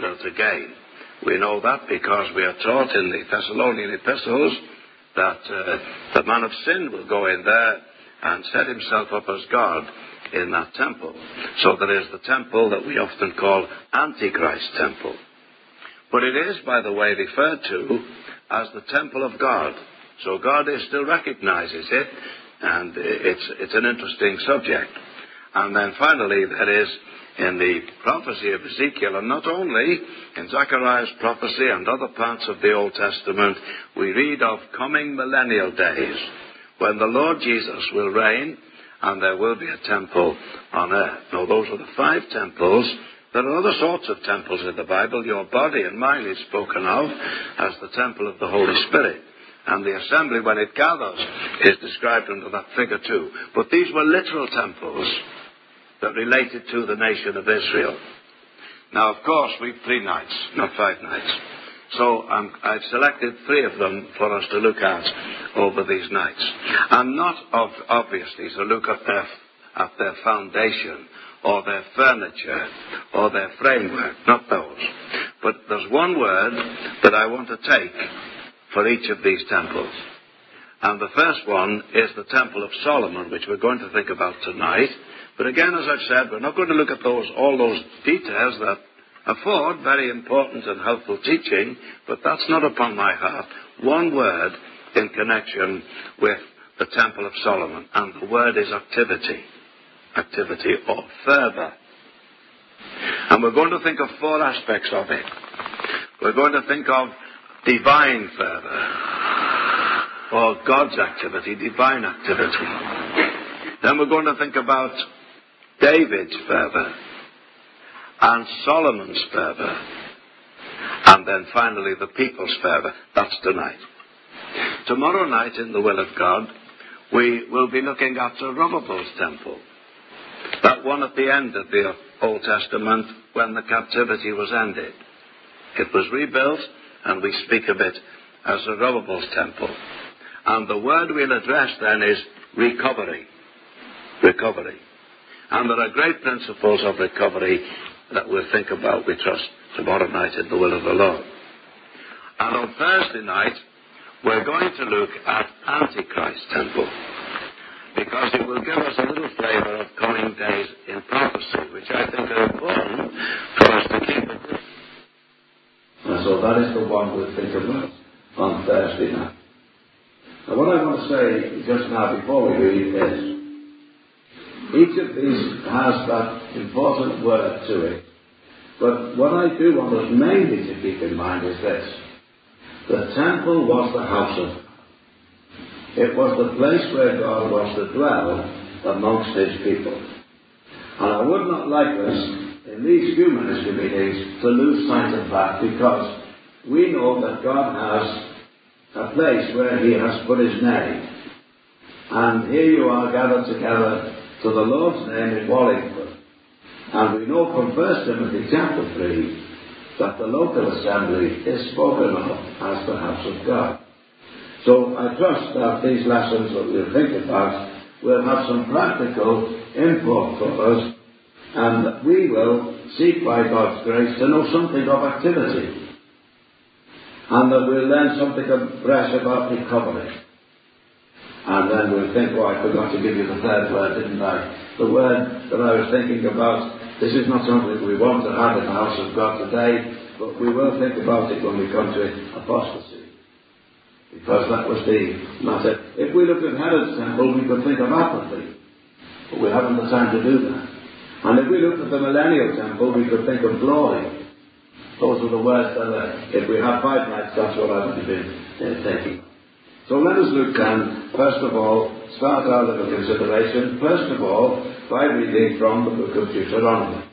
difficult to gain. We know that because we are taught in the Thessalonian epistles that the man of sin will go in there and set himself up as God in that temple. So there is the temple that we often call Antichrist temple. But it is, by the way, referred to as the temple of God. So God still recognizes it, and it's an interesting subject. And then finally, there is in the prophecy of Ezekiel, and not only in Zechariah's prophecy and other parts of the Old Testament, we read of coming millennial days when the Lord Jesus will reign and there will be a temple on earth. Now, those are the 5 temples. There are other sorts of temples in the Bible. Your body and mind is spoken of as the temple of the Holy Spirit. And the assembly, when it gathers, is described under that figure too. But these were literal temples that related to the nation of Israel. Now, of course, we've 3 nights, not 5 nights. So I've selected 3 of them for us to look at over these nights. And not obviously to look at their foundation or their furniture or their framework, not those. But there's one word that I want to take for each of these temples. And the first one is the Temple of Solomon, which we're going to think about tonight. But again, as I've said, we're not going to look at all those details that afford very important and helpful teaching, but that's not upon my heart. One word in connection with the Temple of Solomon, and the word is activity. Activity or fervor. And we're going to think of 4 aspects of it. We're going to think of divine fervor, or God's activity, divine activity. Then we're going to think about David's fervor and Solomon's fervor, and then finally the people's fervor. That's tonight. Tomorrow night, in the will of God, we will be looking at Zerubbabel's temple, that one at the end of the Old Testament when the captivity was ended. It was rebuilt, and we speak of it as Zerubbabel's temple. And the word we'll address then is recovery. Recovery. And there are great principles of recovery that we'll think about, we trust, tomorrow night in the will of the Lord. And on Thursday night, we're going to look at Antichrist temple, because it will give us a little flavour of coming days in prophecy, which I think are important for us to keep in mind. And so that is the one we'll think about on Thursday night. Now, what I want to say just now before we read is, each of these has that important word to it. But what I do want us mainly to keep in mind is this. The temple was the house of God. It was the place where God was to dwell amongst his people. And I would not like us, in these few ministry meetings, to lose sight of that, because we know that God has a place where he has put his name. And here you are gathered together to the Lord's name in Wallingford. And we know from 1 Timothy chapter 3 that the local assembly is spoken of as the house of God. So I trust that these lessons that we'll think about will have some practical import for us, and that we will seek by God's grace to know something of activity, and that we'll learn something fresh about recovery. And then we'll think, I forgot to give you the 3rd word, didn't I? The word that I was thinking about, this is not something we want to have in the house of God today, but we will think about it when we come to it, apostasy. Because that was the matter. If we look at Herod's temple, we could think of apathy, but we haven't the time to do that. And if we look at the millennial temple, we could think of glory. Those are the words that, if we have 5 nights, that's what I would have been taking. So let us look then, first of all, start our little consideration, first of all, by reading from the book of Deuteronomy.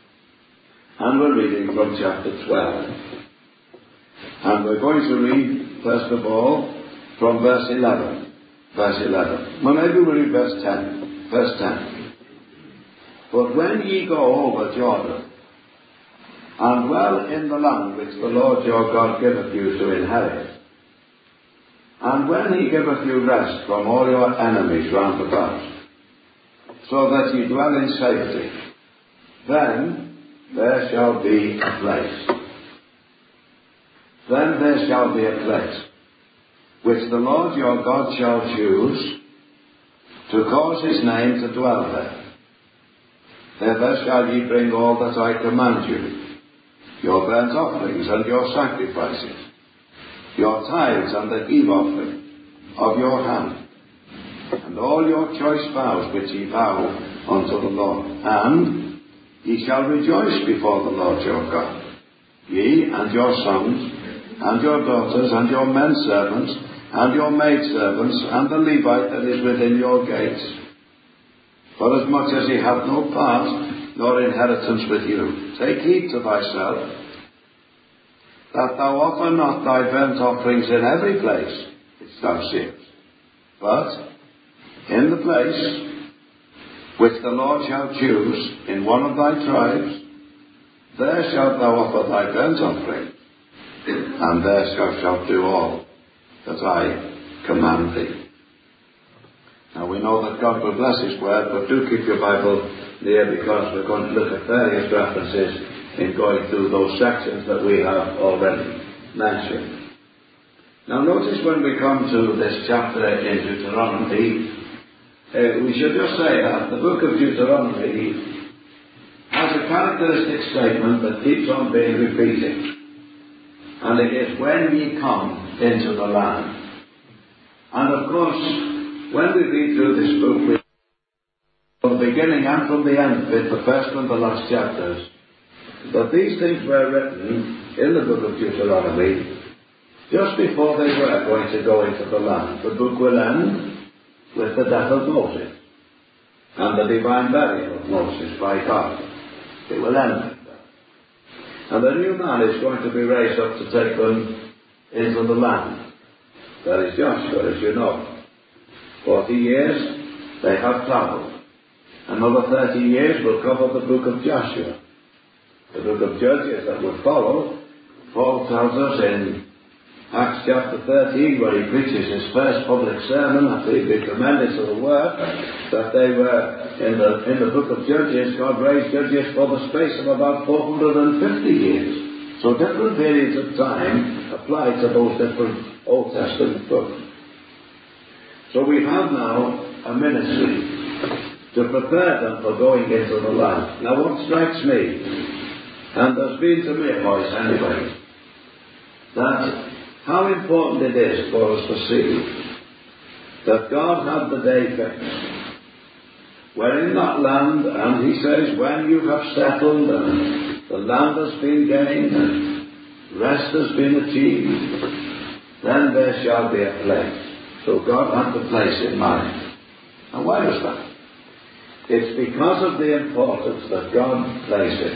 And we're reading from chapter 12. And we're going to read, first of all, from verse 11. Verse 11. Well, maybe we'll read verse 10. Verse 10. But when ye go over Jordan, and dwell in the land which the Lord your God giveth you to inherit, and when he giveth you rest from all your enemies round about, so that ye dwell in safety, then there shall be a place. then there shall be a place which the Lord your God shall choose to cause his name to dwell there. Thither shall ye bring all that I command you, your burnt offerings and your sacrifices, your tithes and the heave offering of your hand, and all your choice vows which ye vow unto the Lord. And ye shall rejoice before the Lord your God, ye and your sons, and your daughters, and your men servants, and your maidservants, and the Levite that is within your gates, forasmuch as he hath no part nor inheritance with you. Take heed to thyself, that thou offer not thy burnt offerings in every place which thou seest, but in the place which the Lord shall choose in one of thy tribes, there shalt thou offer thy burnt offering, and there shalt do all that I command thee. Now we know that God will bless his word, but do keep your Bible near, because we're going to look at various references in going through those sections that we have already mentioned. Now notice when we come to this chapter in Deuteronomy, we should just say that the book of Deuteronomy has a characteristic statement that keeps on being repeated. And it is, when ye come into the land. And of course, when we read through this book, we from the beginning and from the end, with the first and the last chapters, that these things were written in the book of Deuteronomy just before they were going to go into the land. The book will end with the death of Moses and the divine burial of Moses by God. It will end with that. And the new man is going to be raised up to take them into the land. That is Joshua, as you know. 40 years they have travelled. Another 30 years will cover the book of Joshua. The book of Judges that would follow, Paul tells us in Acts chapter 13, where he preaches his first public sermon after he'd been commended to the work, that they were, in the book of Judges, God raised judges for the space of about 450 years. So different periods of time apply to those different Old Testament books. So we have now a ministry to prepare them for going into the land. Now what strikes me, and has been to me, boys anyway, that how important it is for us to see that God had the day fixed. We're in that land, and he says, when you have settled and the land has been gained and rest has been achieved, then there shall be a place. So God had the place in mind. And why was that? It's because of the importance that God places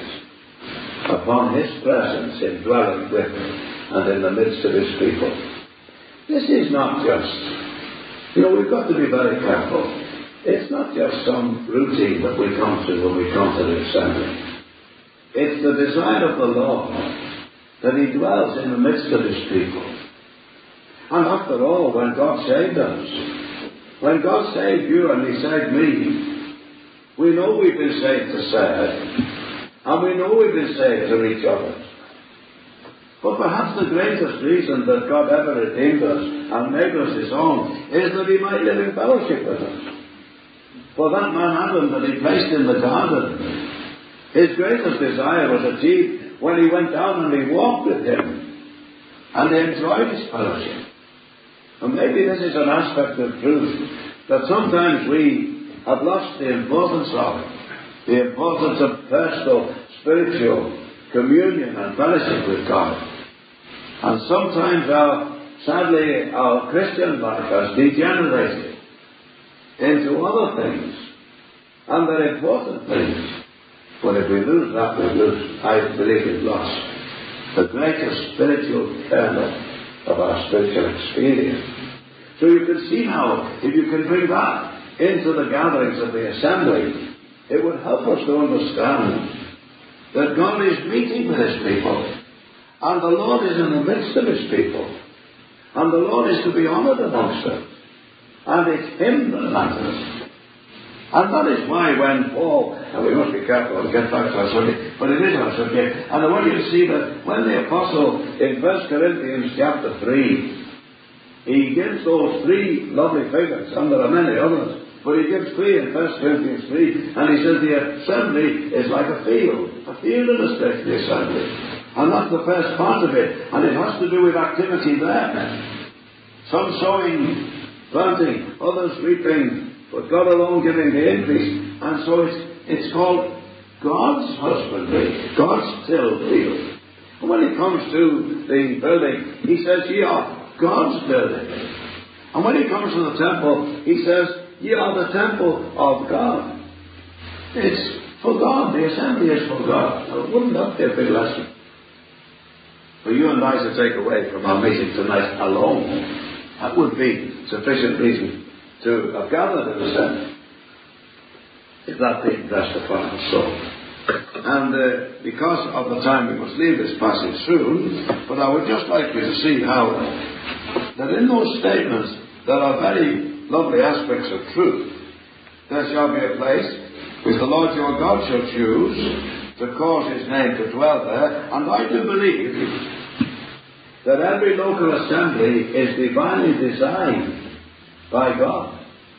upon his presence in dwelling with and in the midst of his people. This is not just, we've got to be very careful. It's not just some routine that we come to when we come to the assembly. It's the design of the Lord that he dwells in the midst of his people. And after all, when God saved us, when God saved you and he saved me, we know we've been saved to serve, and we know we've been saved to reach others. But perhaps the greatest reason that God ever redeemed us and made us his own is that he might live in fellowship with us. For that man Adam that he placed in the garden, his greatest desire was achieved when he went down and he walked with him and they enjoyed his fellowship. And maybe this is an aspect of truth that sometimes we have lost the importance of, the importance of personal, spiritual communion and fellowship with God. And sometimes sadly our Christian life has degenerated into other things, and they're important things. But if we lose that, I believe we've lost the greatest spiritual kernel of our spiritual experience. So you can see now, if you can bring that into the gatherings of the assembly, it would help us to understand that God is meeting with his people, and the Lord is in the midst of his people, and the Lord is to be honoured amongst them, and it's him that matters. And that is why when Paul, and we must be careful to get back to our subject, but it is our subject, and I want you to see that when the apostle in 1 Corinthians chapter 3, he gives those three lovely figures, and there are many others, but he gives three in 1 Corinthians 3, and he says the assembly is like a field in a state, the assembly. And that's the first part of it, and it has to do with activity there. Some sowing, planting, others reaping, but God alone giving the increase. And so it's called God's husbandry, God's tilled field. And when it comes to the building, he says, ye are God's building. And when he comes to the temple, he says, ye are the temple of God. It's for God. The assembly is for God. Now, wouldn't that be a big lesson for you and I to take away from our meeting tonight alone? That would be sufficient reason to have gathered in the assembly, if that be impressed upon our soul. And because of the time, we must leave this passage soon, but I would just like you to see how that in those statements there are very lovely aspects of truth. There shall be a place which the Lord your God shall choose to cause his name to dwell there, and I do believe that every local assembly is divinely designed by God.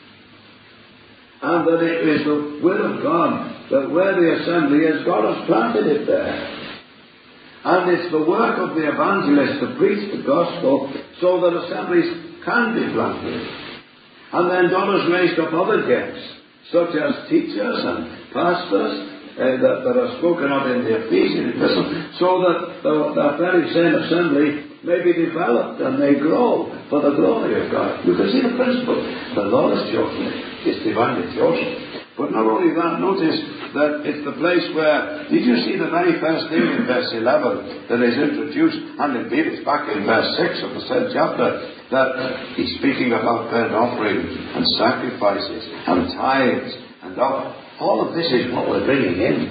And that it is the will of God that where the assembly is, God has planted it there. And it's the work of the evangelist to preach the gospel so that assemblies can be planted. And then God has raised up other gifts, such as teachers and pastors, that are spoken of in the Ephesian epistle, so that that very same assembly may be developed and may grow for the glory of God. You can see the principle. The Lord has chosen it. It's divinely chosen. But not only that, notice that it's the place where, did you see the very first thing in verse 11 that is introduced, and indeed it's back in verse 6 of the same chapter, that he's speaking about burnt offerings and sacrifices and tithes and all of this is what we're bringing in.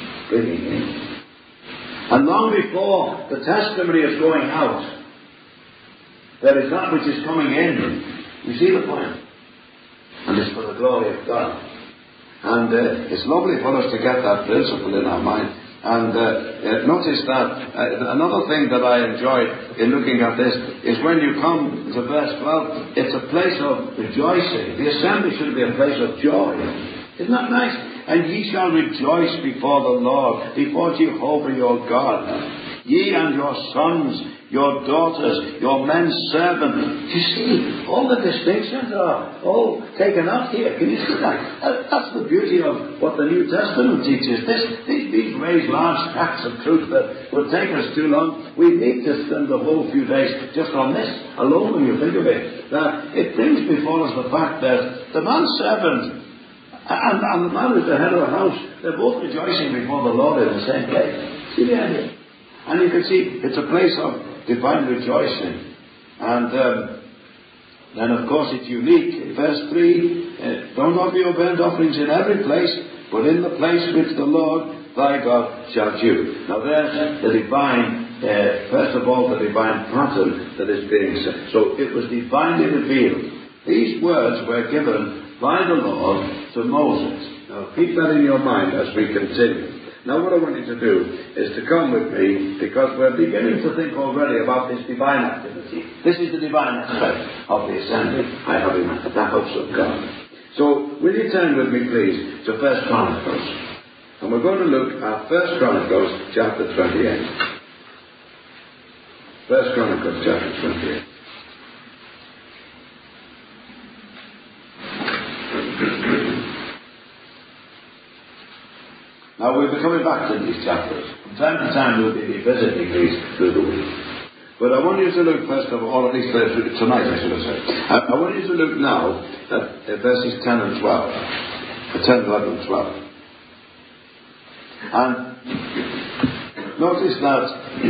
And long before the testimony is going out, there is that which is coming in. You see the point? And it's for the glory of God. And it's lovely for us to get that principle in our mind. And notice that another thing that I enjoy in looking at this is when you come to verse 12, it's a place of rejoicing. The assembly should be a place of joy. Isn't that nice? And ye shall rejoice before the Lord, before Jehovah your God. Ye and your sons, your daughters, your men servants. You see, all the distinctions are all taken out here. Can you see that? That's the beauty of what the New Testament teaches. These raise large tracts of truth that would take us too long. We need to spend the whole few days just on this alone when you think of it. That it brings before us the fact that the manservant and the man who's the head of the house, they're both rejoicing before the Lord in the same place. See the idea? And you can see it's a place of divine rejoicing. And then of course it's unique. In verse 3, don't offer your burnt offerings in every place, but in the place which the Lord thy God shall choose. Now there's the divine, first of all the divine pattern that is being set. So it was divinely revealed. These words were given by the Lord to Moses. Now keep that in your mind as we continue. Now what I want you to do is to come with me, because we're beginning to think already about this divine activity. This is the divine aspect of the assembly I have in the house of God. So will you turn with me please to 1 Chronicles. And we're going to look at 1 Chronicles chapter 28. 1 Chronicles chapter 28. Now we'll be coming back to these chapters. From time to time we'll be revisiting these through the week. But I want you to look first of all, at least tonight I should have said. I want you to look now at verses 10 and 12. 10, 11 and 12. And notice that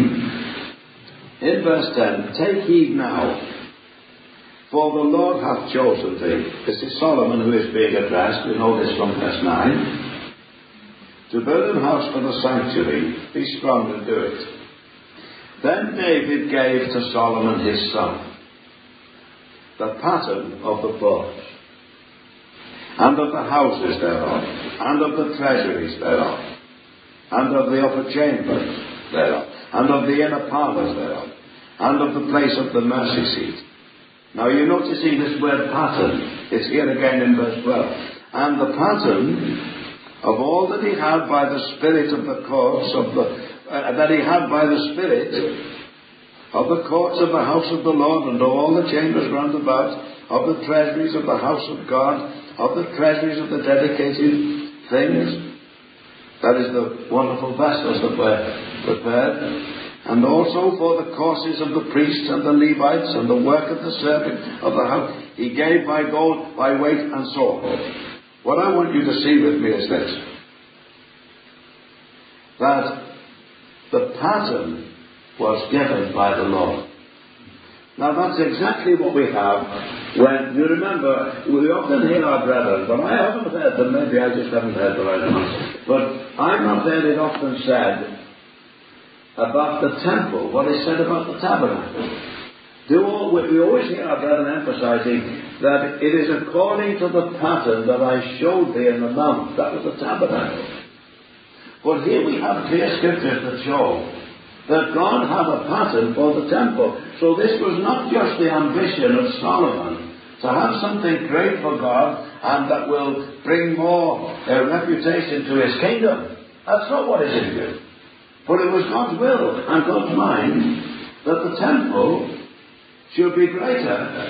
in verse 10, take heed now, for the Lord hath chosen thee. This is Solomon who is being addressed. We know this from verse 9. To build an house for the sanctuary, be strong and do it. Then David gave to Solomon his son the pattern of the porch, and of the houses thereof, and of the treasuries thereof, and of the upper chambers thereof, and of the inner parlours thereof, and of the place of the mercy seat. Now you notice in this word pattern, it's here again in verse 12. And the pattern of all that he had by the Spirit of the courts of that he had by the Spirit of the courts of the house of the Lord, and of all the chambers round about, of the treasuries of the house of God, of the treasuries of the dedicated things, that is the wonderful vessels that were prepared, and also for the courses of the priests and the Levites, and the work of the servant of the house, he gave by gold, by weight, and so on. What I want you to see with me is this, that the pattern was given by the Lord. Now that's exactly what we have when, you remember, we often hear our brethren, but I haven't heard them, maybe I just haven't heard the right ones, but I've not heard it often said about the temple, what is said about the tabernacle. We always hear our brethren emphasizing that it is according to the pattern that I showed thee in the mount. That was the tabernacle. But here we have clear scriptures that show that God had a pattern for the temple. So this was not just the ambition of Solomon to have something great for God and that will bring more reputation to his kingdom. That's not what is in view. But it was God's will and God's mind that the temple should be greater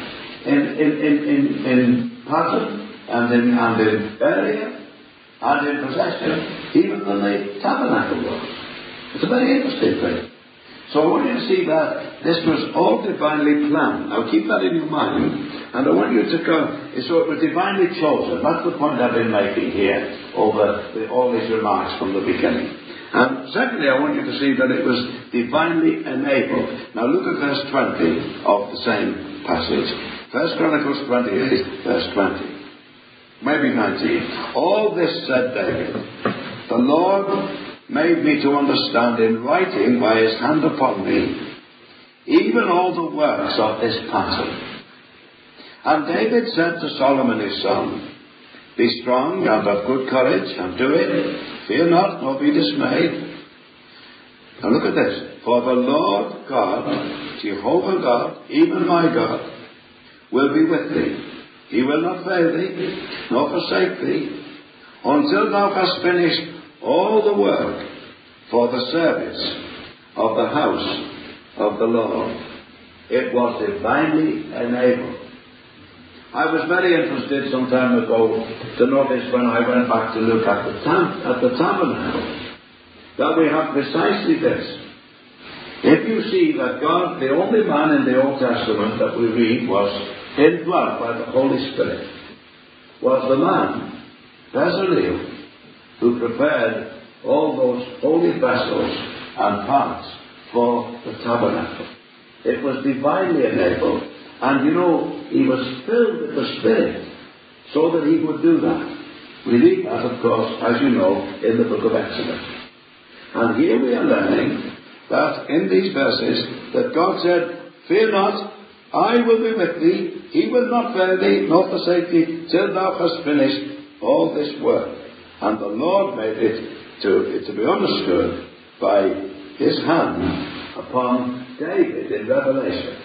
in pattern and in area and in possession even than the tabernacle was. It's a very interesting thing. So I want you to see that this was all divinely planned. Now keep that in your mind, and I want you to go, so it was divinely chosen. That's the point I've been making here over all these remarks from the beginning. And secondly, I want you to see that it was divinely enabled. Now look at verse 20 of the same passage. 1 Chronicles 28, verse 20. Maybe 19. All this, said David, the Lord made me to understand in writing by his hand upon me, even all the works of this pattern. And David said to Solomon his son, be strong and of good courage, and do it. Fear not, nor be dismayed. Now look at this. For the Lord God, Jehovah God, even my God, will be with thee. He will not fail thee, nor forsake thee, until thou hast finished all the work for the service of the house of the Lord. It was divinely enabled. I was very interested some time ago to notice when I went back to look at the tabernacle that we have precisely this. If you see that God, the only man in the Old Testament that we read was indwelt by the Holy Spirit, was the man, Bezalel, who prepared all those holy vessels and parts for the tabernacle. It was divinely enabled. And you know, he was filled with the Spirit so that he would do that. We read that, of course, as you know, in the book of Exodus. And here we are learning that in these verses that God said, fear not, I will be with thee, he will not fail thee, nor forsake thee, till thou hast finished all this work. And the Lord made it to be understood by his hand upon David in Revelation.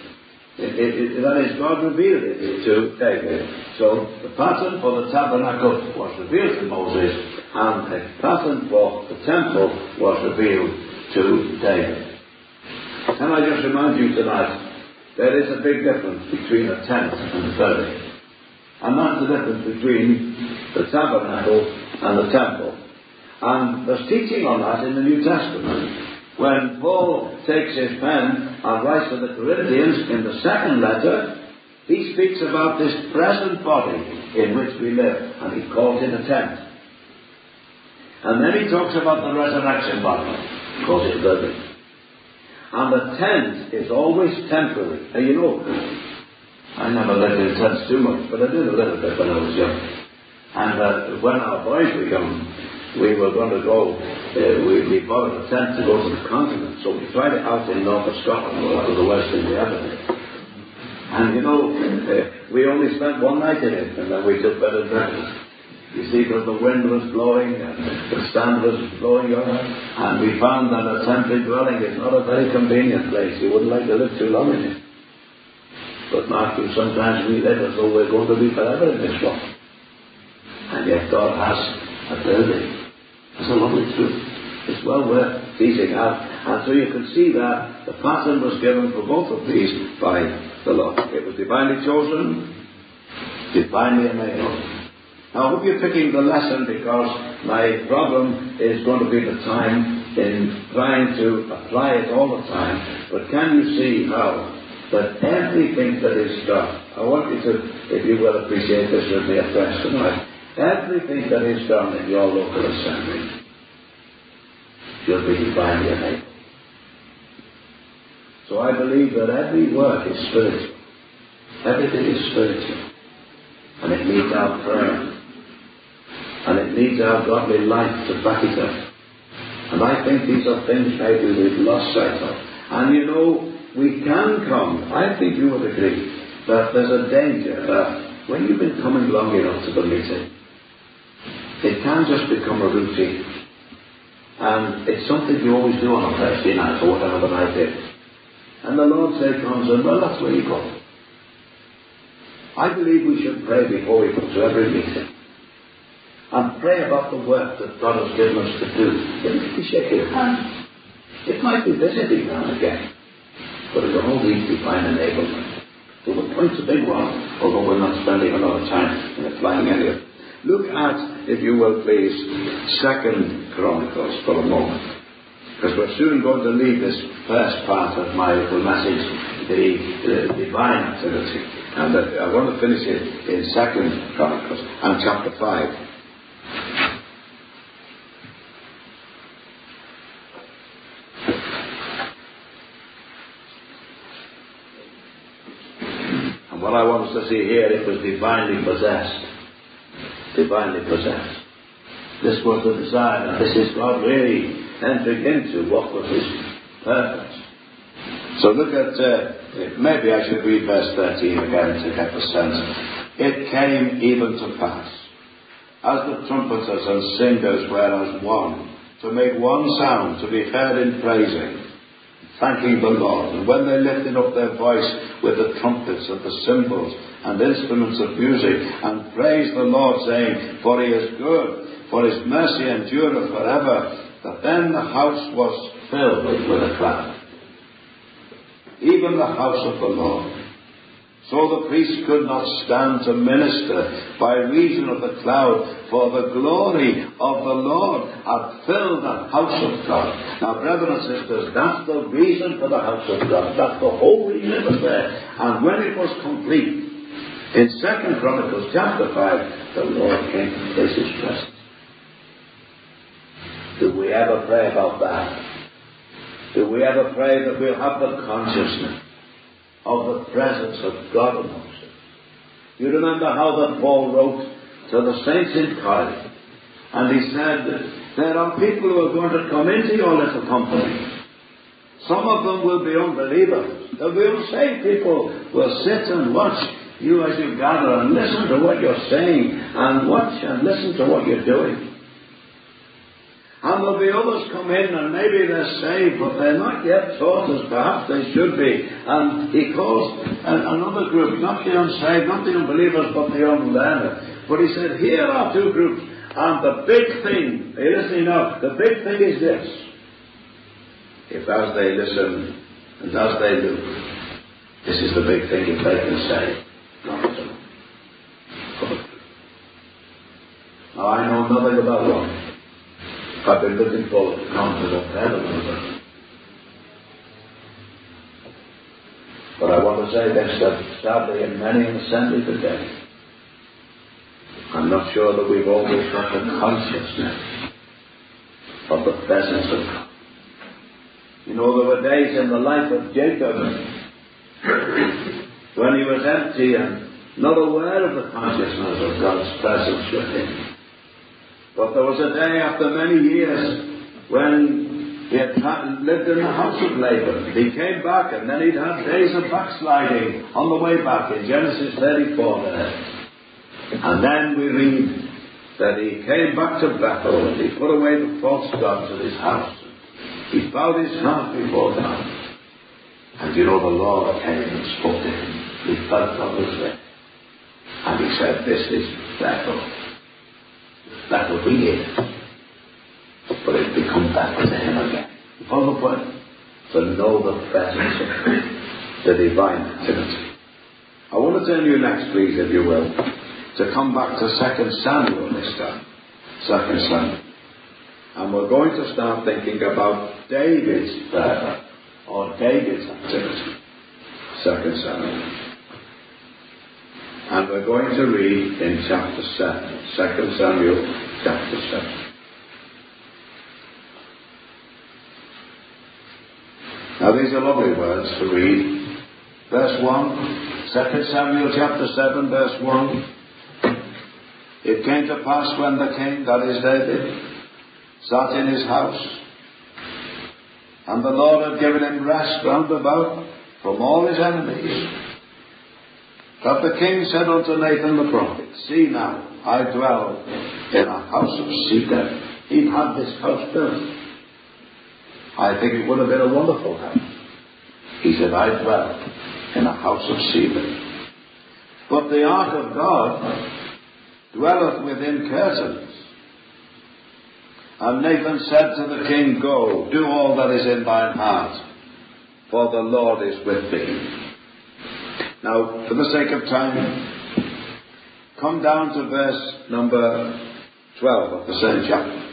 That is, God revealed it to David. So the pattern for the tabernacle was revealed to Moses, and the pattern for the temple was revealed to David. Can I just remind you tonight, there is a big difference between a tent and a building. And that's the difference between the tabernacle and the temple. And there's teaching on that in the New Testament. When Paul takes his pen and writes to the Corinthians in the second letter, he speaks about this present body in which we live, and he calls it a tent. And then he talks about the resurrection body, he calls it a building. And the tent is always temporary. And you know, I never lived in tents too much, but I did a little bit when I was young. And when our boys were young, we were going to go, we bought a tent to go to the continent, so we tried it out in north of Scotland. Well, that was the worst thing we ever did. And you know, we only spent one night in it, and then we took bed and breakfast. You see, because the wind was blowing and the sand was blowing over, and we found that a temporary dwelling is not a very convenient place. You wouldn't like to live too long in it. But Matthew, sometimes we live as though we're going to be forever in this world. And yet God has a building. It's a lovely truth. It's well worth teasing out. And so you can see that the pattern was given for both of these by the Lord. It was divinely chosen, divinely enabled. Now, I hope you're picking the lesson, because my problem is going to be the time in trying to apply it all the time. But can you see how that everything that is done, I want you to, if you will, appreciate this with me afresh tonight, everything that is done in your local assembly should be divinely enabled. So I believe that every work is spiritual. Everything is spiritual. And it needs our prayer. And it needs our godly life to back it up. And I think these are things maybe we've lost sight of. And you know, we can come, I think you would agree, that there's a danger that when you've been coming long enough to the meeting, it can just become a routine. And it's something you always do on a Thursday night or whatever the night is. And the Lord say comes and, well, that's where you go. I believe we should pray before we come to every meeting. And pray about the work that God has given us to do. It might be shaking your hand. It might be visiting now and again. But it all needs divine enablement. So the point's a big one, although we're not spending a lot of time in applying any of it. Look at, if you will please, 2 Chronicles for a moment. Because we're soon going to leave this first part of my little message, the divine activity. And I want to finish it in 2 Chronicles and chapter 5. And what I want us to see here, it was divinely possessed. Divinely possessed. This was the desire, and this is God really entering into what was His purpose. So look at, maybe I should read verse 13 again to get the sense. It came even to pass, as the trumpeters and singers were as one, to make one sound, to be heard in praising, thanking the Lord. And when they lifted up their voice with the trumpets and the cymbals and instruments of music, and praised the Lord, saying, for He is good, for His mercy endureth forever, that then the house was filled with a cloud, even the house of the Lord. So the priests could not stand to minister by reason of the cloud, for the glory of the Lord had filled the house of God. Now, brethren and sisters, that's the reason for the house of God. That's the whole reason it was there. And when it was complete, in 2 Chronicles chapter 5, the Lord came to place His presence. Do we ever pray about that? Do we ever pray that we'll have the consciousness of the presence of God amongst us? You remember how that Paul wrote to the saints in Corinth, and he said, there are people who are going to come into your little company. Some of them will be unbelievers. There'll be unsaved people who will sit and watch you as you gather and listen to what you're saying, and watch and listen to what you're doing. And there'll be others come in and maybe they're saved, but they're not yet taught as perhaps they should be. And he calls another group, not the unsaved, not the unbelievers, but the unlearned. But he said, here are two groups. And the big thing, are you listening now? The big thing is this. If as they listen and as they look, this is the big thing, if they can say, God is enough. Now I know nothing about one. I've been looking forward to come to the heaven. But I want to say this, that sadly in many an assembly today, I'm not sure that we've always got the consciousness of the presence of God. You know, there were days in the life of Jacob when he was empty and not aware of the consciousness of God's presence with him. But there was a day after many years when he had lived in the house of Laban. He came back, and then he'd had days of backsliding on the way back in Genesis 34 there. And then we read that he came back to Bethel and he put away the false gods in his house. He bowed his heart before God. And you know, the Lord came and spoke to him. He felt God was there. And he said, this is Bethel. Bethel be it. But it become Bethel to him again. You follow the point? To know the presence of God, the divine activity. I want to turn you next, please, if you will, to come back to 2 Samuel this time. 2 Samuel. And we're going to start thinking about David's prayer, or David's activity. 2 Samuel. And we're going to read in chapter 7. 2 Samuel, chapter 7. Now these are lovely words to read. Verse 1, 2 Samuel chapter 7, verse 1. It came to pass when the king, that is David, sat in his house, and the Lord had given him rest round about from all his enemies, that the king said unto Nathan the prophet, see now, I dwell in a house of cedar. He'd had this house built. I think it would have been a wonderful house. He said, I dwell in a house of cedar. But the ark of God dwelleth within curtains. And Nathan said to the king, go, do all that is in thine heart, for the Lord is with thee. Now, for the sake of time, come down to verse number 12 of the same chapter.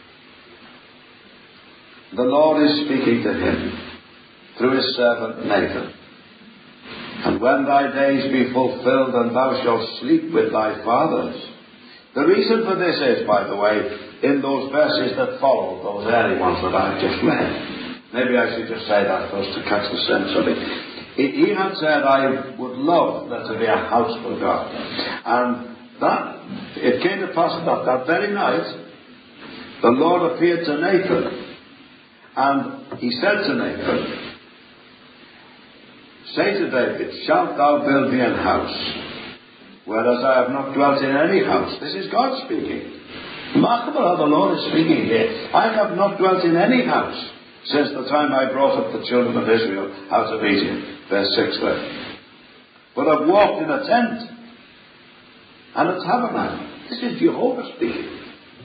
The Lord is speaking to him through his servant Nathan. And when thy days be fulfilled, and thou shalt sleep with thy fathers. The reason for this is, by the way, in those verses that follow, those early ones that I've just read. Maybe I should just say that first to catch the sense of it. He had said, I would love there to be a house for God. And that, it came to pass that very night, the Lord appeared to Nathan. And he said to Nathan, say to David, shalt thou build me an house, whereas I have not dwelt in any house. This is God speaking. Remarkable how the Lord is speaking here. I have not dwelt in any house since the time I brought up the children of Israel out of Egypt. Verse 6 there. But I've walked in a tent and a tabernacle. This is Jehovah speaking.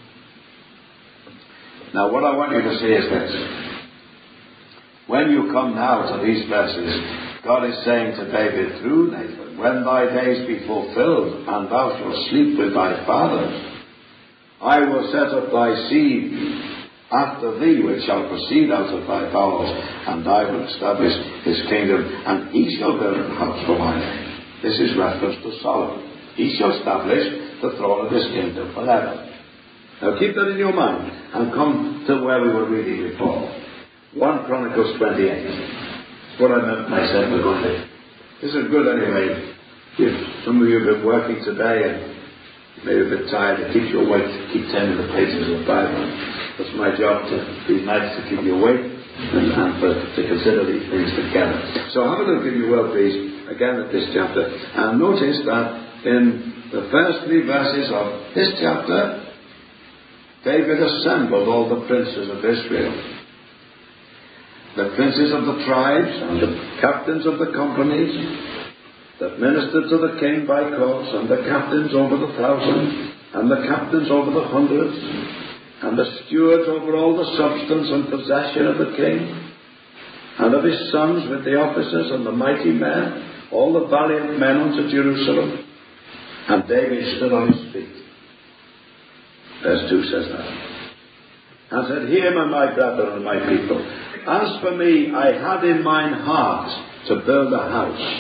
Now what I want you to see is this. When you come now to these verses, God is saying to David through Nathan, when thy days be fulfilled, and thou shalt sleep with thy fathers, I will set up thy seed after thee, which shall proceed out of thy bowels, and I will establish his kingdom, and he shall build a house for my name. This is reference to Solomon. He shall establish the throne of his kingdom forever. Now keep that in your mind, and come to where we were reading before. 1 Chronicles 28. That's what I meant when I said we're going to. This is good anyway. If some of you have been working today and maybe a bit tired, it keeps you awake to keep turning the pages of the Bible. That's my job, to be nice to keep you awake and to consider these things together. So have a look, if you will, please, again at this chapter. And notice that in the first 3 verses of this chapter, David assembled all the princes of Israel. The princes of the tribes and the captains of the companies that ministered to the king by course, and the captains over the thousands, and the captains over the hundreds, and the stewards over all the substance and possession of the king, and of his sons with the officers and the mighty men, all the valiant men unto Jerusalem. And David stood on his feet. Verse 2 says that. And said, hear me, my brethren and my people. As for me, I had in mine heart to build a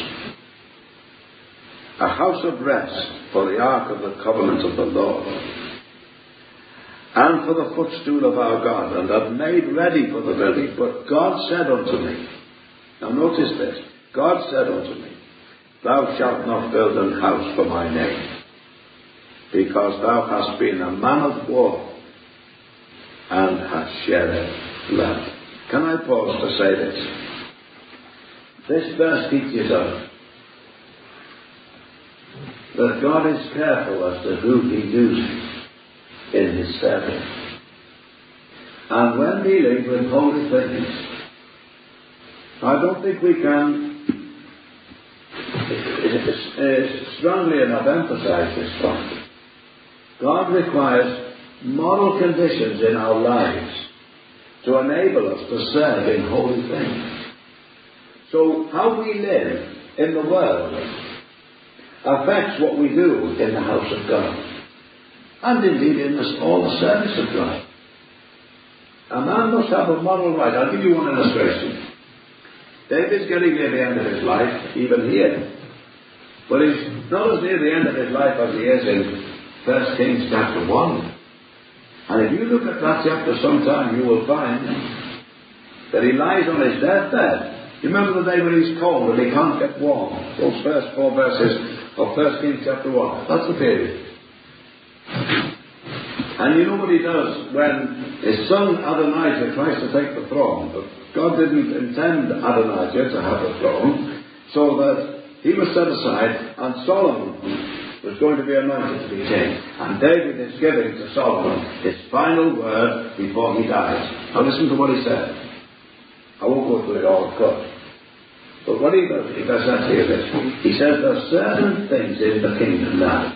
house of rest for the ark of the covenant of the Lord, and for the footstool of our God, and have made ready for the building. But God said unto me, now notice this, God said unto me, thou shalt not build an house for my name, because thou hast been a man of war, and hast shed blood. Can I pause to say this? This verse teaches us that God is careful as to who he uses in his service. And when dealing with holy things, I don't think we can strongly enough emphasize this point. God requires moral conditions in our lives to enable us to serve in holy things. So how we live in the world affects what we do in the house of God, and indeed in all the service of God. A man must have a moral right. I'll give you one illustration. David's getting near the end of his life, even here. But he's not as near the end of his life as he is in 1 Kings chapter 1. And if you look at that chapter sometime, you will find that he lies on his deathbed. You remember the day when he's cold and he can't get warm? Those first 4 verses of 1 Kings chapter 1. That's the period. And you know what he does when his son Adonijah tries to take the throne. But God didn't intend Adonijah to have the throne, so that he was set aside, and Solomon was going to be anointed to be king. And David is giving to Solomon his final word before he dies. Now listen to what he said. I won't go through it all, of course. But what he does actually is this. He says there are certain things in the kingdom now.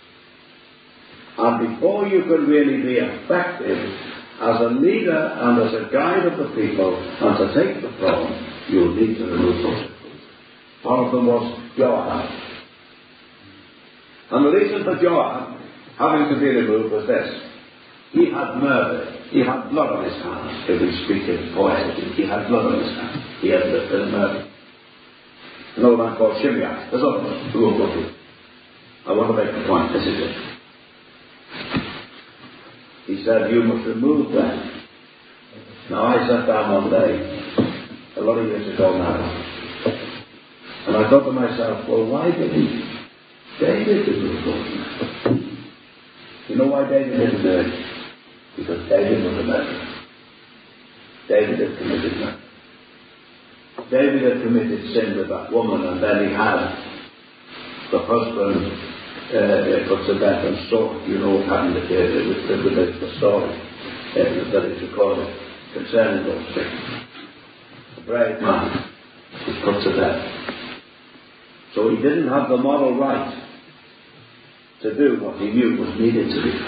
And before you can really be effective as a leader and as a guide of the people and to take the throne, you'll need to remove those. One of them was Joab. And the reason for Joab having to be removed was this. He had murder. He had blood on his hands. If we speak in poetically, he had blood on his hands. He had murder. An old man called Shimei. There's other ones who will go through. I want to make the point. This is it. He said, you must remove them. Now I sat down one day, a lot of years ago now, and I thought to myself, well, why didn't David remove those? You know why David didn't do it? Because David was a murderer. David had committed murder. David had committed sin with that woman, and then he had the husband put to death and sword. You know what happened with the story that is recorded concerning those things. The brave man was put to death. So he didn't have the moral right to do what he knew was needed to do.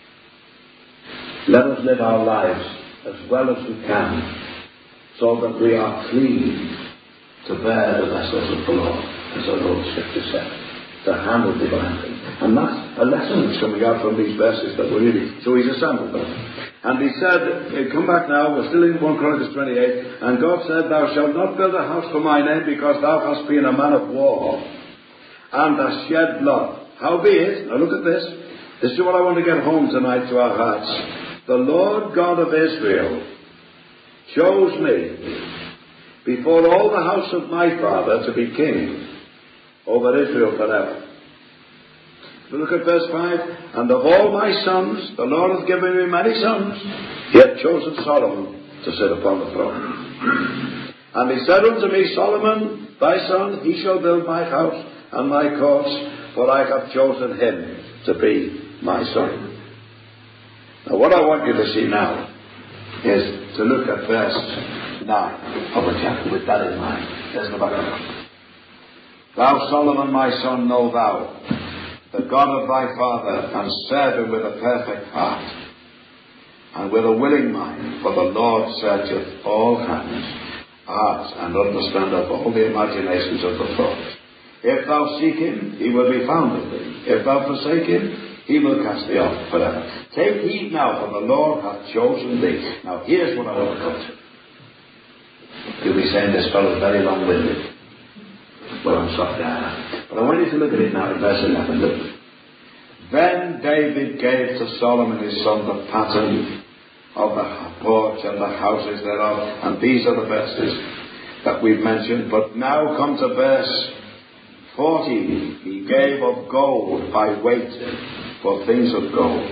Let us live our lives as well as we can, so that we are clean to bear the vessels of the Lord, as our Lord Scripture said, to handle divine things. And that's a lesson that's coming out from these verses that we're reading. So he's assembled them. And he said, come back now, we're still in 1 Chronicles 28, and God said, thou shalt not build a house for my name, because thou hast been a man of war, and hast shed blood. Howbeit, now look at this. This is what I want to get home tonight to our hearts. The Lord God of Israel chose me before all the house of my father to be king over Israel forever. Look at verse 5. And of all my sons, the Lord hath given me many sons. He hath chosen Solomon to sit upon the throne. And he said unto me, Solomon, thy son, he shall build my house and my courts, for I have chosen him to be my son. Now what I want you to see now is to look at verse 9 of the chapter with that in mind. There's the background. Thou, Solomon, my son, know thou the God of thy father, and serve him with a perfect heart, and with a willing mind, for the Lord searcheth all hands, hearts, and understandeth all the imaginations of the thoughts. If thou seek him, he will be found of thee. If thou forsake him, he will cast thee off forever. Take heed now, for the Lord hath chosen thee. Now here's what I want to come to. You'll be saying this fellow's very long-winded. Well, I'm sorry, but I want you to look at it now in verse 11. Look. Then David gave to Solomon his son the pattern of the porch and the houses thereof. And these are the verses that we've mentioned. But now come to verse 14. He gave of gold by weight for things of gold.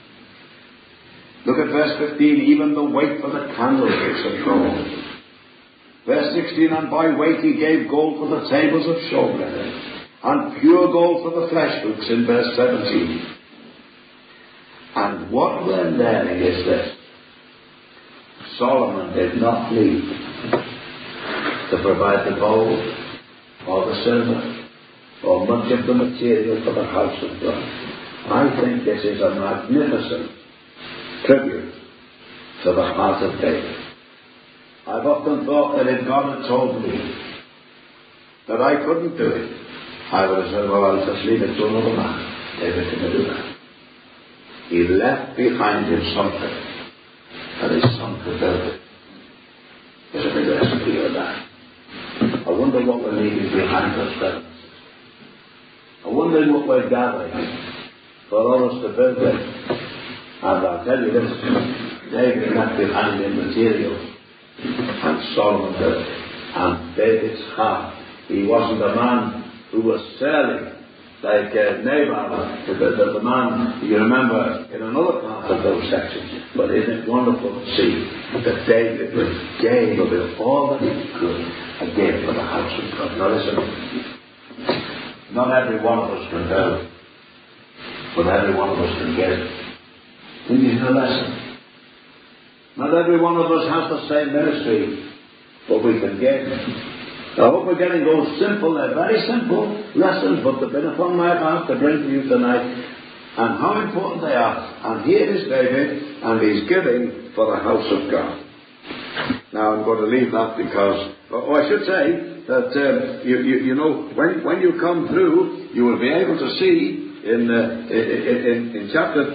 Look at verse 15. Even the weight for the candlesticks of gold. Verse 16, and by weight he gave gold for the tables of showbread, and pure gold for the flesh hooks in verse 17. And And what we're learning is this. Solomon did not need to provide the gold or the silver or much of the material for the house of God. I think this is a magnificent tribute to the heart of David. I've often thought that if God had told me that I couldn't do it, I would have said, well, I'll just leave it to another man. David couldn't do that. He left behind him something, and his son could build it. There's a big recipe of that. I wonder what we're leaving behind us, brothers. I wonder what we're gathering for others to build it. And I'll tell you this, David left behind him materials, and Solomon built it. And David's heart, he wasn't a man who was surly like Nabal, the man, you remember, in another part of those sections. But isn't it wonderful to see that David gave of it all that he could again for the house of God. Now listen, not every one of us can build, but every one of us can give. Think you hear the lesson? Not every one of us has the same ministry, but we can give. I hope we're getting those simple, they're very simple lessons, but they've been upon my heart to bring to you tonight, and how important they are. And here is David, and he's giving for the house of God. Now I'm going to leave that because, I should say that you know, when you come through, you will be able to see in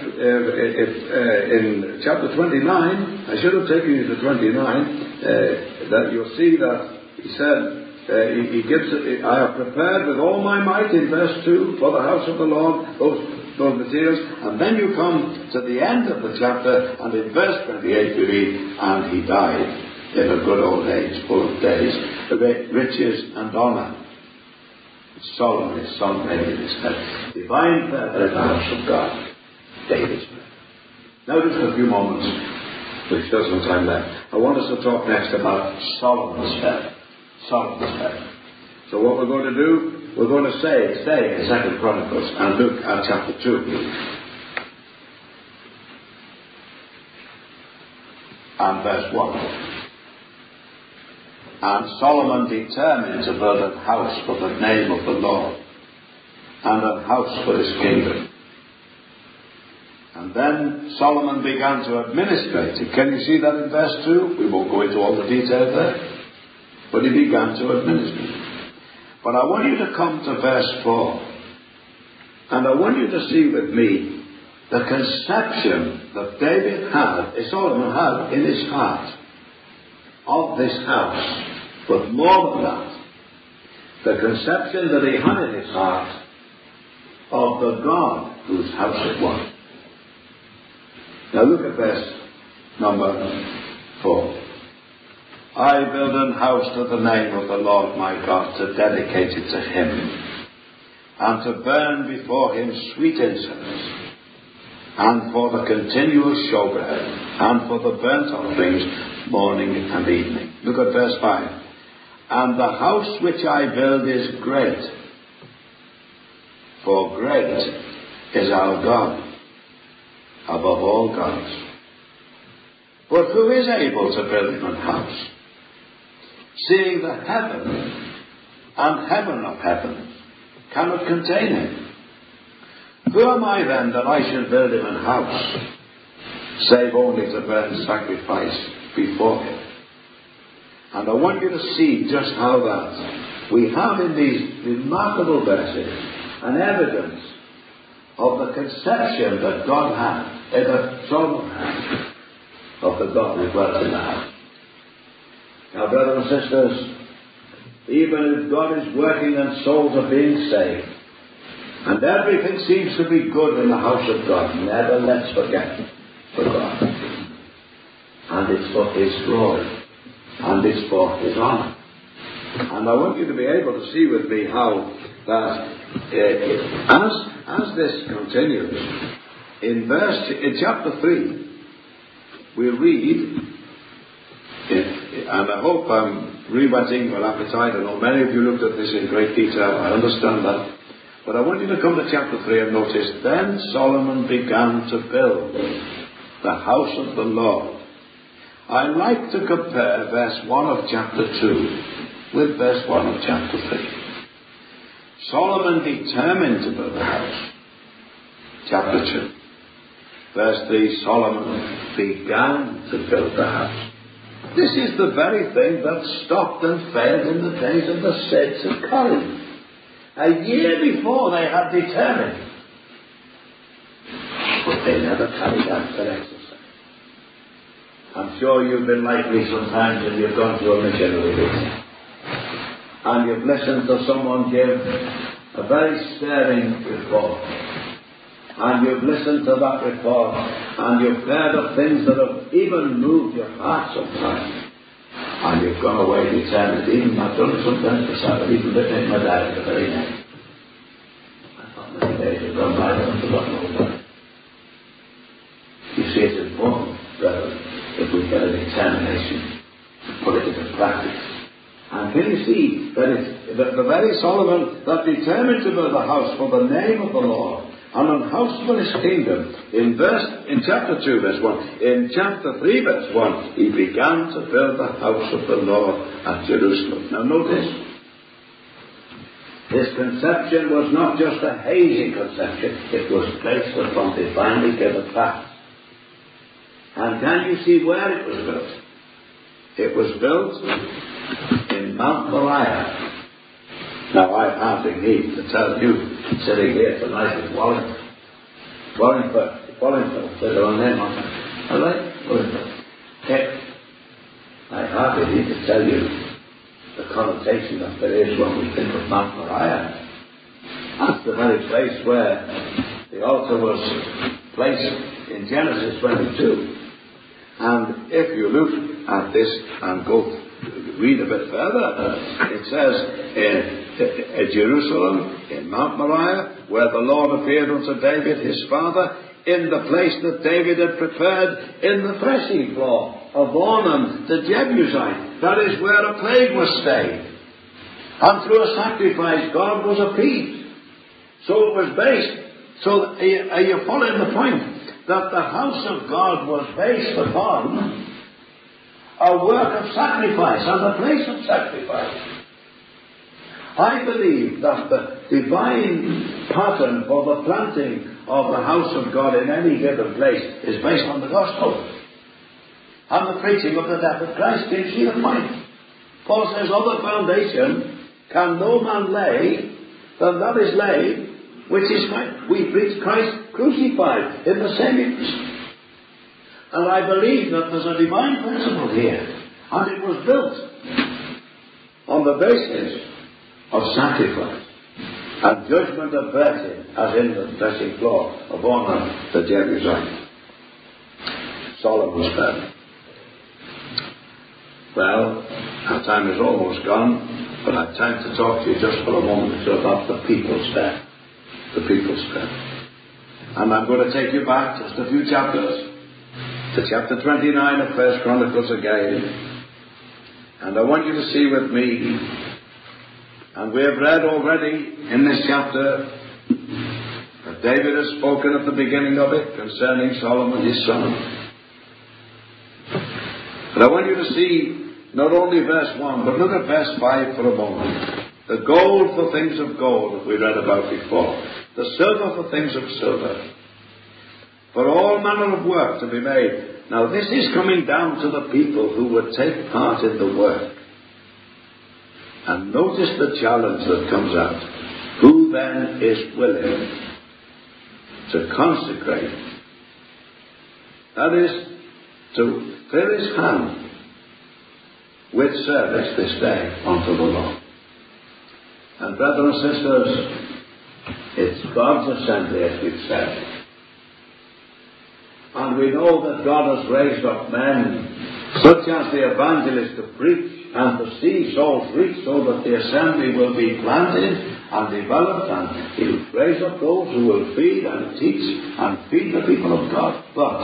chapter 29. I should have taken you to 29. That you'll see that he said. He gives it, I have prepared with all my might in verse 2 for the house of the Lord those materials, and then you come to the end of the chapter, and in verse 28 we read, and he died in a good old age, full of days, riches and honour. Solomon, his son, David, his head. Divine feather in the house of God. David's bread. Now just a few moments, there's still some time left. I want us to talk next about Solomon's feather. Solomon's head. So what we're going to do, we're going to stay in 2 Chronicles and look at chapter 2 and verse 1. And Solomon determined to build a house for the name of the Lord, and a house for his kingdom. And then Solomon began to administrate it. Can you see that in verse 2? We won't go into all the detail there. But he began to administer. But I want you to come to verse 4. And I want you to see with me the conception that Solomon had in his heart of this house. But more than that, the conception that he had in his heart of the God whose house it was. Now look at verse number 4. I build an house to the name of the Lord my God, to dedicate it to him, and to burn before him sweet incense, and for the continual showbread, and for the burnt offerings morning and evening. Look at verse 5. And the house which I build is great, for great is our God above all gods. But who is able to build him an house, seeing the heaven and heaven of heavens cannot contain him? Who am I then that I should build him an house, save only to burn sacrifice before him? And I want you to see just how that we have in these remarkable verses an evidence of the conception that God had, that Solomon had, of the God who dwelt in the house. Now, brothers and sisters, even if God is working and souls are being saved, and everything seems to be good in the house of God, never let's forget for God. And it's for his glory. And it's for his honor. And I want you to be able to see with me how that as this continues, in chapter 3, we read, and I hope I'm rewhetting your appetite. I know many of you looked at this in great detail. I understand that. But I want you to come to chapter 3 and notice, then Solomon began to build the house of the Lord. I like to compare verse 1 of chapter 2 with verse 1 of chapter 3. Solomon determined to build the house. Chapter 2. Verse 3, Solomon began to build the house. This is the very thing that stopped and failed in the days of the saints of Corinth. A year before they had determined, but they never carried out their exercise. I'm sure you've been like me sometimes when you've gone to a missionary meeting and you've listened to someone give a very stirring report, and you've listened to that report and you've heard of things that have even moved your heart sometimes, and you've gone away determined. Even I've done it sometimes myself. I've even written in my diary the very night. I thought many days have gone by and I've forgotten all about it. You see, it's important, brother, if we get a determination to put it into practice. And can you see that it's the very Solomon that determined to build a house for the name of the Lord, and an house for his kingdom? In chapter 2 verse 1, in chapter 3 verse 1, he began to build the house of the Lord at Jerusalem. Now notice, his conception was not just a hazy conception, it was based upon divinely given facts. And can you see where it was built? It was built in Mount Moriah. Now I hardly need to tell you, sitting here tonight in Wallingford, there's a name on it. I like Wallingford. I hardly need to tell you the connotation that there is when we think of Mount Moriah. That's the very place where the altar was placed in Genesis 22. And if you look at this and go read a bit further, it says in Jerusalem, in Mount Moriah, where the Lord appeared unto David his father, in the place that David had prepared in the threshing floor of Ornan the Jebusite. That is where a plague was stayed. And through a sacrifice, God was appeased. So it was based. So are you following the point? That the house of God was based upon a work of sacrifice and a place of sacrifice. I believe that the divine pattern for the planting of the house of God in any given place is based on the gospel and the preaching of the death of Christ. Can you see the point? Paul says, other foundation can no man lay than that is laid, which is Christ. We preach Christ crucified in the same epistle. And I believe that there's a divine principle here. And it was built on the basis of sacrifice and judgment averted, as in the threshing floor of Ornan the Jebusite. Solomon's bed. Well, our time is almost gone, but I've time to talk to you just for a moment or two about the people's bed. The people's bed. And I'm going to take you back just a few chapters to chapter 29 of 1 Chronicles again. And I want you to see with me, and we have read already in this chapter that David has spoken at the beginning of it concerning Solomon his son. But I want you to see not only verse 1, but look at verse 5 for a moment. The gold for things of gold that we read about before. The silver for things of silver. For all manner of work to be made. Now this is coming down to the people who would take part in the work. And notice the challenge that comes out. Who then is willing to consecrate? That is, to fill his hand with service this day unto the Lord. And brothers and sisters, it's God's assembly, as we've said. And we know that God has raised up men such as the evangelist to preach and to see souls reached, so that the assembly will be planted and developed, and he will raise up those who will feed and teach and feed the people of God. But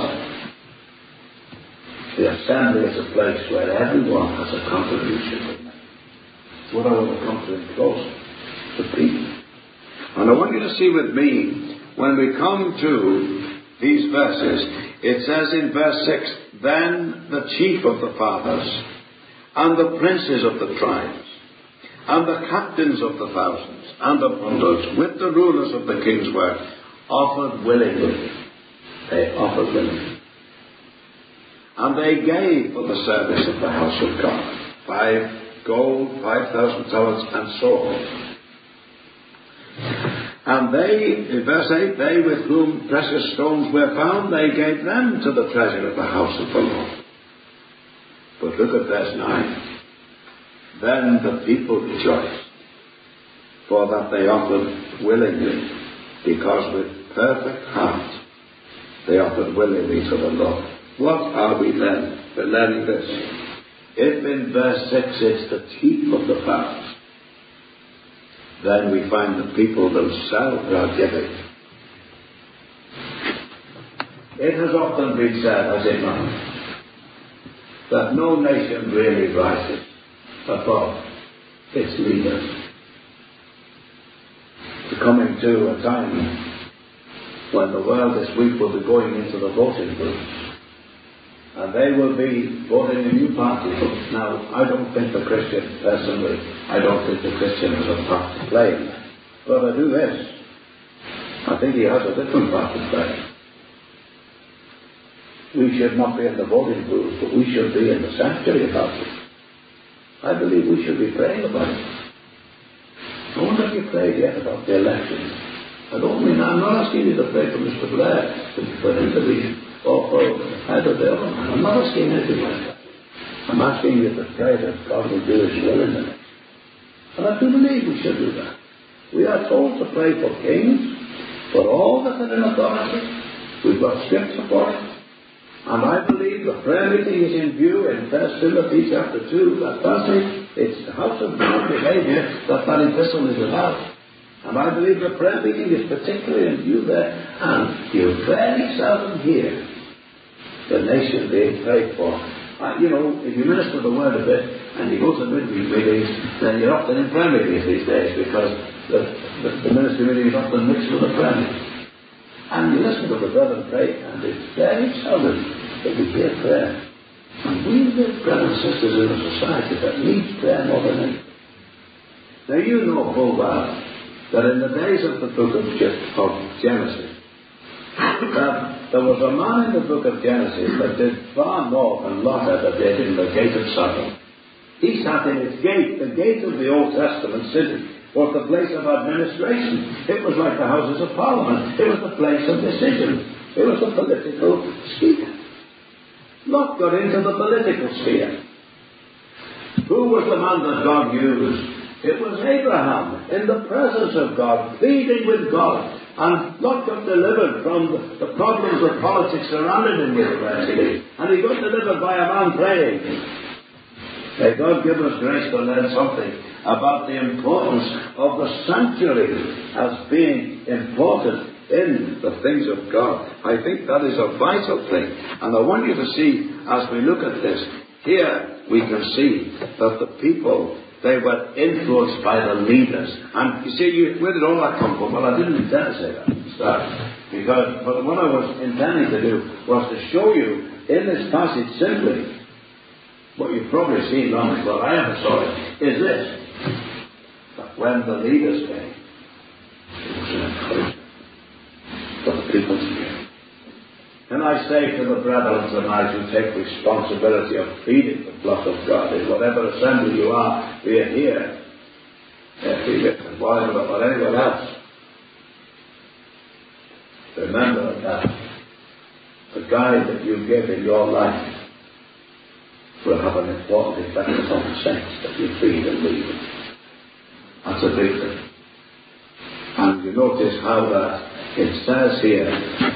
the assembly is a place where everyone has a contribution to make. What I want to come to in close, the people. And I want you to see with me, when we come to these verses, it says in verse 6, then the chief of the fathers, and the princes of the tribes, and the captains of the thousands, and of hundreds, with the rulers of the king's work, offered willingly. They offered willingly. And they gave for the service of the house of God 5 gold, 5,000 talents, and so on. And they, in verse 8, they with whom precious stones were found, they gave them to the treasure of the house of the Lord. But look at verse 9. Then the people rejoiced, for that they offered willingly, because with perfect heart they offered willingly to the Lord. What are we learning? We're learning this. If in verse 6 it's the chief of the fathers, then we find the people themselves are giving. It has often been said, has it not, that no nation really rises above its leaders. We're coming to a time when the world this week will be going into the voting booths, and they will be voting a new party. Now, I don't think the Christian, personally, I don't think the Christian has a part to play in that. But I do this. I think he has a different part to play. We should not be in the voting booth, but we should be in the sanctuary about it. I believe we should be praying about it. I wonder if you prayed yet about the election. I'm not asking you to pray for Mr. Blair, for him to be, or for either the other man. I'm not asking anything like that. I'm asking you to pray that God will do His will in the next. And I do believe we should do that. We are told to pray for kings, for all that are in authority. We've got scripture for it. And I believe the prayer meeting is in view in 1 Timothy chapter 2, that passage. It's the house of God behavior that epistle is about. And I believe the prayer meeting is particularly in view there. And you very seldom hear the nation being prayed for. If you minister the word a bit and you go to midweek meetings, then you're often in prayer meetings these days, because the ministry meeting is often mixed with the prayer meeting. And you listen to the brethren pray, and it's very seldom that we hear prayer. And we live, brothers and sisters, in a society that needs prayer more than anything. Now you know full well that in the days of the book of Genesis, there was a man in the book of Genesis that did far more than Lot ever did in the gate of Sodom. He sat in its gate. The gate of the Old Testament city was the place of administration. It was like the Houses of Parliament. It was the place of decision. It was the political sphere. Lot got into the political sphere. Who was the man that God used? It was Abraham, in the presence of God, pleading with God. And Lot got delivered from the problems of politics surrounding him with eventually. And he got delivered by a man praying. May God give us grace to learn something about the importance of the sanctuary as being important in the things of God. I think that is a vital thing. And I want you to see, as we look at this, here we can see that the people, they were influenced by the leaders. And you see, where did all that come from? Well, I didn't intend to say that at the start. But what I was intending to do was to show you in this passage simply, what you've probably seen long before I ever saw it, is this. That when the leaders came, it was an encouragement for the people to hear. And I say to the brethren tonight who take responsibility of feeding the flock of God, in whatever assembly you are, be it here, be it in Wildwood or anywhere else, remember that the guide that you give in your life will have an important effect upon the saints that you feed and lead. That's a big thing. And you notice how that it says here,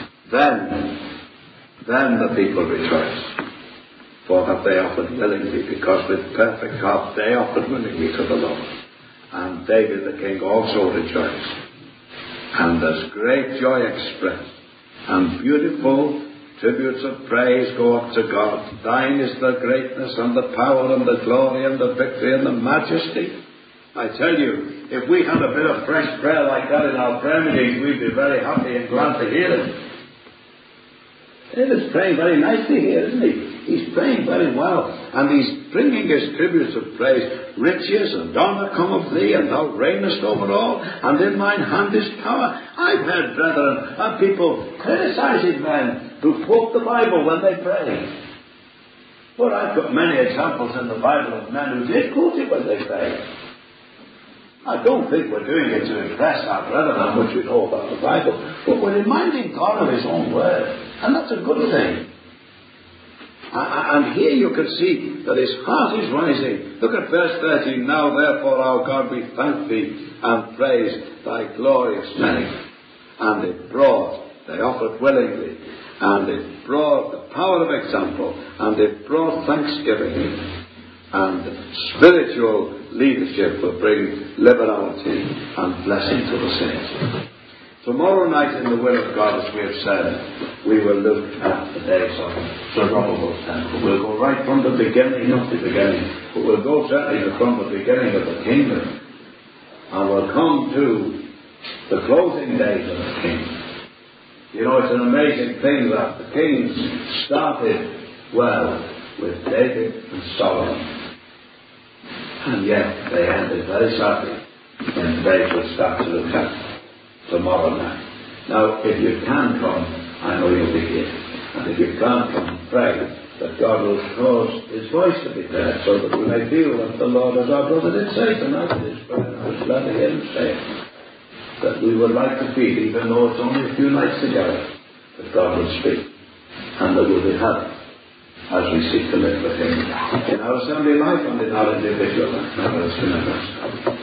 then the people rejoiced, for that they offered willingly, because with perfect heart they offered willingly to the Lord. And David the king also rejoiced. And there's great joy expressed, and beautiful tributes of praise go up to God. Thine is the greatness and the power and the glory and the victory and the majesty. I tell you, if we had a bit of fresh prayer like that in our prayer meetings, we'd be very happy and glad to hear it. David's praying very nicely here, isn't he? He's praying very well. And he's bringing his tributes of praise. Riches and honour come of thee, and thou reignest over all, and in thine hand is power. I've heard, brethren, and people criticizing men who quote the Bible when they pray. But I've got many examples in the Bible of men who did quote it when they pray. I don't think we're doing it to impress our brethren how much we know about the Bible, but we're reminding God of his own word, and that's a good thing. And here you can see that his heart is rising. Look at verse 13. Now therefore, our God, we thank thee and praise thy glorious name. And it brought, they offered willingly, and it brought the power of example, and it brought thanksgiving, and spiritual leadership will bring liberality and blessing to the saints. Tomorrow night, in the will of God, as we have said, we will look at the days of Zerubbabel's temple. We'll go right from the beginning, not the beginning, but we'll go certainly from the beginning of the kingdom. And we'll come to the closing days of the kingdom. You know, it's an amazing thing that the kings started well with David and Solomon. And yet they ended very sadly in the days we'll start to look at tomorrow night. Now, if you can come, I know you'll be here. And if you can't come, pray that God will cause his voice to be heard, so that we may feel that the Lord, as our brother did say tonight in his prayer, I was glad to hear him say it, that we would like to feel, even though it's only a few nights together, that God will speak, and that we'll be happy as we seek to live with him in our assembly life and in our individual life. Now let's remember.